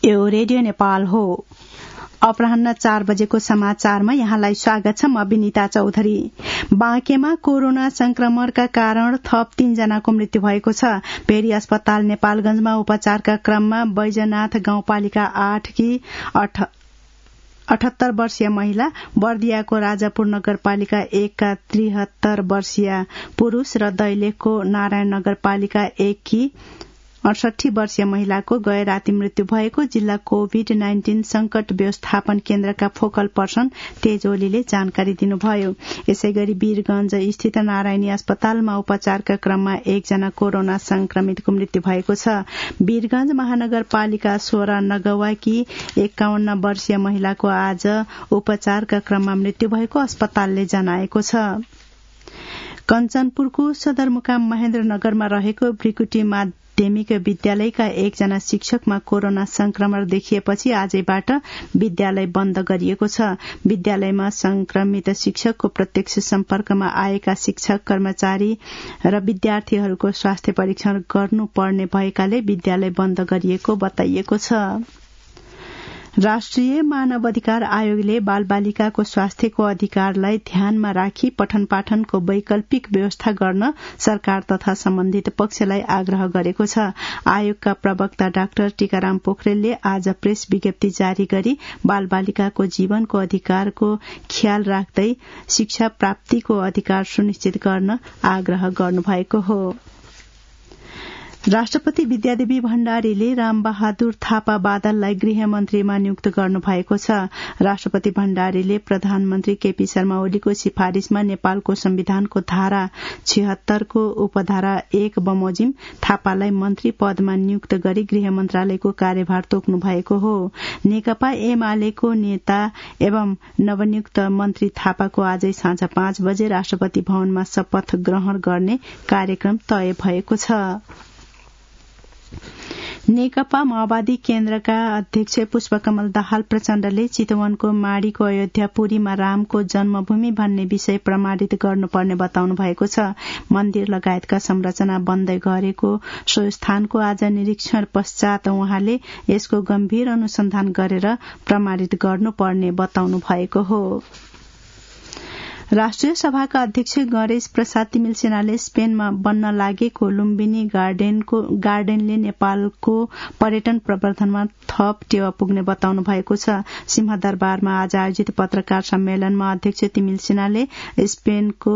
यो रेडियो नेपाल हो। अपराह्न 4 बजेको समाचारमा यहाँलाई स्वागत छ। म विनिता चौधरी। बाँकेमा कोरोना संक्रमणका कारण थप 3 जनाको मृत्यु भएको छ। भेरी अस्पताल नेपालगंजमा उपचारका क्रममा बैजनाथ गाउँपालिका 8 की 78 वर्षीय महिला, बर्दियाको राजापुर नगरपालिका 1 का 73 वर्षीय पुरूष र दैलेखको नारायण नगरपालिका 1 की 68 वर्षीय महिलाको गए राति मृत्यु भएको जिल्ला कोभिड-19 संकट व्यवस्थापन केन्द्रका फोकल पर्सन तेज ओलीले जानकारी दिनुभयो। यसैगरी वीरगंज स्थित नारायणी अस्पतालमा उपचारका क्रममा 1 जना कोरोना संक्रमितको मृत्यु भएको छ। वीरगंज महानगरपालिका 16 नगवाकी 51 वर्षीय महिलाको आज उपचारका क्रममा मृत्यु भएको अस्पतालले जनाएको छ। कञ्चनपुरको सदरमुकाम महेन्द्रनगरमा रहेको भृकुटी माध्यमिक विद्यालयका 1 जना शिक्षकमा कोरोना संक्रमण देखिएपछि आजैबाट विद्यालय बन्द गरिएको छ। विद्यालयमा संक्रमित शिक्षकको प्रत्यक्ष सम्पर्कमा आएका शिक्षक, कर्मचारी र विद्यार्थीहरूको स्वास्थ्य परीक्षण गर्नुपर्ने भएकाले विद्यालय बन्द गरिएको बताइएको छ। राष्ट्रिय मानव अधिकार आयोगले बालबालिकाको स्वास्थ्यको अधिकारलाई ध्यानमा राखी पठन पाठनको वैकल्पिक व्यवस्था गर्न सरकार तथा सम्बन्धित पक्षलाई आग्रह गरेको छ। आयोगका प्रवक्ता डाक्टर टीकाराम पोखरेलले आज प्रेस विज्ञप्ति जारी गरी बालबालिकाको जीवनको अधिकारको ख्याल राख्दै शिक्षा प्राप्तिको अधिकार सुनिश्चित गर्न आग्रह गर्नुभएको हो। राष्ट्रपति विद्यादेवी भण्डारीले रामबहादुर थापा बादललाई गृहमन्त्रीमा नियुक्त गर्नुभएको छ। राष्ट्रपति भण्डारीले प्रधानमन्त्री केपी शर्मा ओलीको सिफारिशमा नेपालको संविधानको धारा 76 को उपधारा 1 बमोजिम थापालाई मन्त्री पदमा नियुक्त गरी गृह मन्त्रालयको कार्यभार तोक्नु भएको हो। नेकपा एमालेको नेता एवं नवनियुक्त मन्त्री थापाको आजै साँझ 5 बजे राष्ट्रपति भवनमा शपथ ग्रहण गर्ने कार्यक्रम तय भएको छ। नेकपा माओवादी केन्द्रका अध्यक्ष पुष्पकमल दाहाल प्रचण्डले चितवनको माडीको अयोध्यापुरीमा रामको जन्मभूमि भन्ने विषय प्रमाणित गर्नुपर्ने बताउनु भएको छ। मन्दिर लगायतका संरचना बन्दै गरेको सो स्थानको आज निरीक्षण पश्चात उहाँले यसको गम्भीर अनुसन्धान गरेर प्रमाणित गर्नुपर्ने बताउनु भएको हो। राष्ट्रिय सभाका अध्यक्ष गणेश प्रसाद तिमिल सेनाले स्पेनमा बन्न लागेको लुम्बिनी गार्डेनले नेपालको पर्यटन प्रवर्धनमा थप टेवा पुग्ने बताउनु भएको छ। सिंहदरबारमा आज आयोजित पत्रकार सम्मेलनमा अध्यक्ष तिमिल सेनाले स्पेनको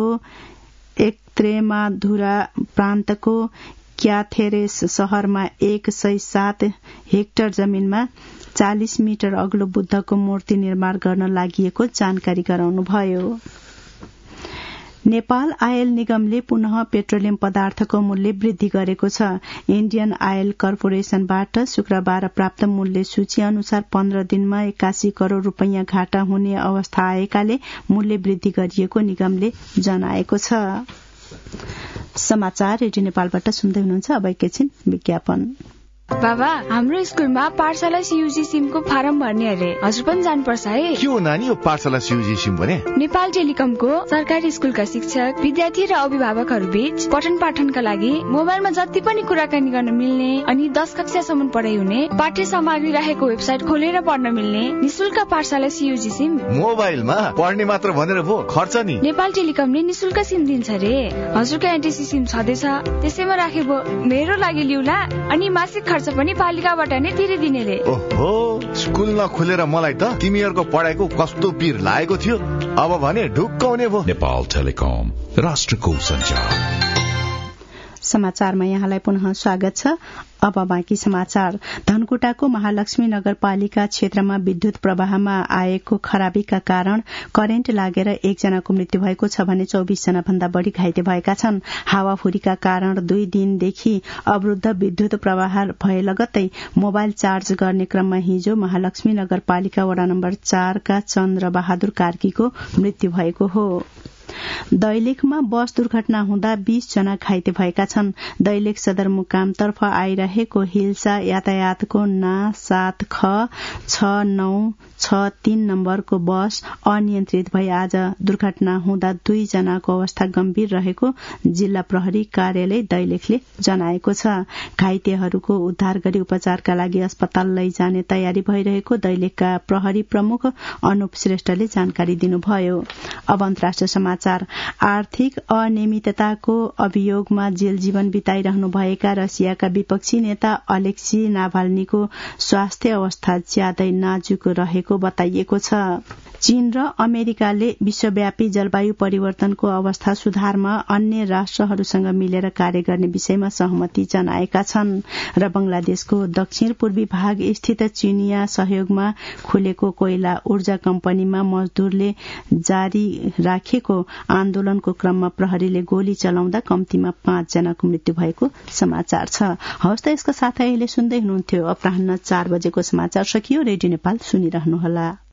एक्त्रेमाधुरा प्रान्तको क्याथेरेस शहरमा 107 हेक्टर जमिनमा 40 मिटर अग्लो बुद्धको मूर्ति निर्माण गर्न लागि जानकारी गराउनुभयो। नेपाल आयल निगमले पुनः पेट्रोलियम पदार्थको मूल्य वृद्धि गरेको छ। इण्डियन आयल कर्पोरेशनबाट शुक्रबार प्राप्त मूल्य सूची अनुसार 15 दिनमा 81 करोड़ रूपैयाँ घाटा हुने अवस्था आएकाले मूल्य वृद्धि गरिएको निगमले जनाएको छ। समाचार रेडियो नेपालबाट सुन्दै हुनुहुन्छ। अब एकैछिन विज्ञापन। बाबा, हाम्रो स्कुलमा पाठशाला सीयूजी सिमको फारम भर्ने अरे, हजुर पनि जानुपर्छ है। के हो नानी यो पाठशाला सीयूजी सिम भने? नेपाल टेलिकमको सरकारी स्कुलका शिक्षक, विद्यार्थी र अभिभावकहरू बीच पठन पाठनका लागि मोबाइलमा जति पनि कुराकानी गर्न मिल्ने अनि 10 कक्षासम्म पढाइ हुने पाठ्य सामग्री राखेको वेबसाइट खोलेर पढ्न मिल्ने निशुल्क पाठशाला सीयूजी सिम। मोबाइलमा पढ्ने मात्र भनेर भो खर्च नि? नेपाल टेलिकमले निशुल्क सिम दिन्छ रे। हजुरको एनटीसी सिम छँदैछ, त्यसैमा राखेको मेरो लागि लिउला अनि मासिक खर्च पनि पालिकाबाट नै तिरिदिने रे। ओहो, स्कुल नखोलेर मलाई त तिमीहरूको पढाइको कस्तो पीर लागेको थियो। अब भने ढुक्काउने भो। नेपाल टेलिकम, राष्ट्रको सञ्चार। समाचारमा यहाँलाई पुनः स्वागत छ। अब बाँकी समाचार। धनकुटाको महालक्ष्मी नगरपालिका क्षेत्रमा विद्युत प्रवाहमा आएको खराबीका कारण करेन्ट लागेर 1 जनाको मृत्यु भएको छ भने 24 जना भन्दा बढ़ी घाइते भएका छन्। हावाहुरीका कारण 2 दिनदेखि अवरुद्ध विद्युत प्रवाह भए लगत्तै मोबाइल चार्ज गर्ने क्रममा हिजो महालक्ष्मी नगरपालिका वडा नम्बर 4 का चन्द्र बहादुर कार्कीको मृत्यु भएको हो। दैलेखमा बस दुर्घटना हुँदा 20 जना घाइते भएका छन्। दैलेख सदरमुकामतर्फ आइरहेको हिल्सा यातायातको ना 7ख 6963 नम्बरको बस अनियन्त्रित भई आज दुर्घटना हुँदा 2 जनाको अवस्था गम्भीर रहेको जिल्ला प्रहरी कार्यालय दैलेखले जनाएको छ। घाइतेहरूको उद्धार गरी उपचारका लागि अस्पताल लैजाने तयारी भइरहेको दैलेखका प्रहरी प्रमुख अनुप श्रेष्ठले जानकारी दिनुभयो। अब अन्तर्राष्ट्रिय समाचार। आर्थिक अनियमितताको अभियोगमा जेल जीवन बिताइरहनुभएका रसियाका विपक्षी नेता अलेक्सी नाभाल्नीको स्वास्थ्य अवस्था ज्यादै नाजुक रहेको बताइएको छ। चीन र अमेरिकाले विश्वव्यापी जलवायु परिवर्तनको अवस्था सुधारमा अन्य राष्ट्रहरूसँग मिलेर कार्य गर्ने विषयमा सहमति जनाएका छन् र बंगलादेशको दक्षिण पूर्वी भाग स्थित चीनिया सहयोगमा खुलेको कोइला ऊर्जा कम्पनीमा मजदूरले जारी राखेको आन्दोलनको क्रममा प्रहरीले गोली चलाउँदा कम्तीमा 5 जनाको मृत्यु भएको समाचार छ। हवस् त यसको साथै अहिले सुन्दै हुनुहुन्थ्यो अपराह्न 4 बजेको समाचार सकियो। रेडियो नेपाल सुनिरहनुहोला।